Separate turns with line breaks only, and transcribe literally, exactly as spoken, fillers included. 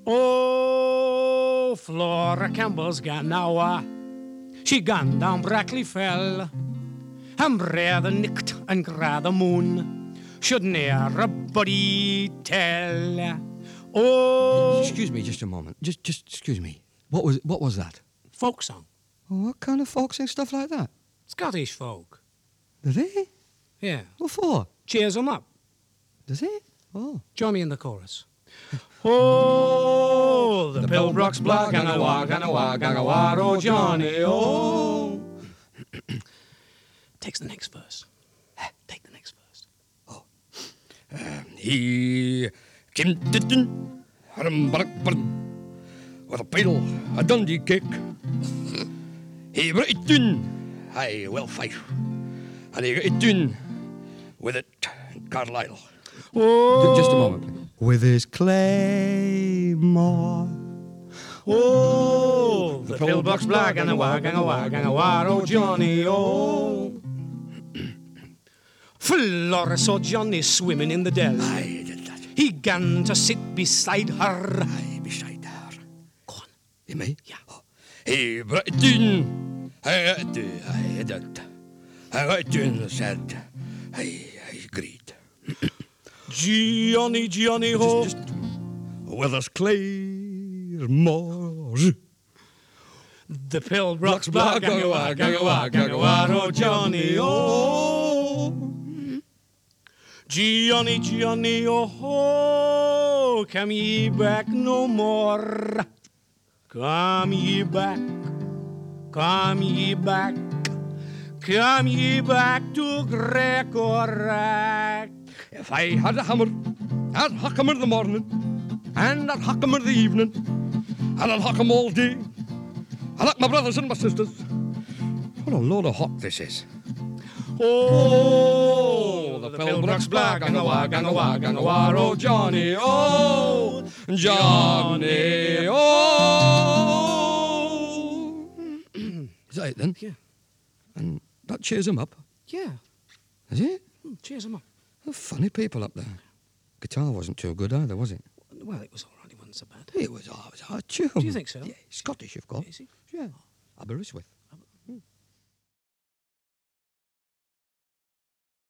Oh, Flora Campbell's gone now. uh, She gone down Brackley Fell. And rather nicked and rather moon. Should ne'er a body tell. Oh,
Excuse me just a moment. Just just excuse me. What was what was that?
folk song.
Oh, what kind of folk sing stuff like that?
Scottish folk.
Does he?
Yeah.
What for?
Cheers 'em up.
Does he? Oh.
Join me in the chorus. Oh, the, the pillbrook's black and a wag and a wag and a wag, oh Johnny, oh. Takes the next verse. Take the next verse.
Oh.
Um, he came didn't with a paddle, a Dundee kick. He brought it down, aye, well fight. And he got it down with it, Carlisle.
Oh,
Just a moment, please. With his claymore.
Oh, the pillbrook's black and a wag and a wag and a wag, oh Johnny, oh. Flora saw Johnny swimming in the dell.
Aye, did that.
He gan to sit beside her.
Aye, beside her.
Go on.
You me?
Yeah.
Oh. He brought it down. I got it down. I did. I got it down and said, I, I agreed.
Johnny, Johnny, ho.
Just, just with us claymores.
The pillbrook's black and a wag and a wag and a wag, oh Johnny, oh. Johnny, Johnny, oh, come ye back no more. Come ye back, come ye back, come ye back to Grecorack.
If I had a hammer, I'd hock 'em in the morning, and I'd hock 'em in the evening, and I'd hock 'em all day. I like my brothers and my sisters. What a load of hock this is.
Oh, the pillbrook's black and a wag and a wag and a wag, oh Johnny, oh, Johnny, oh.
Is that it then?
Yeah.
And that cheers him up.
Yeah,
Is it?
cheers him up.
Oh, funny people up there. Guitar wasn't too good either, was it?
Well, it was all right, it wasn't so bad.
It was, oh, it was a hard tune.
Do you think so?
Yeah, Scottish, of course.
Is he?
Yeah. Aberystwyth.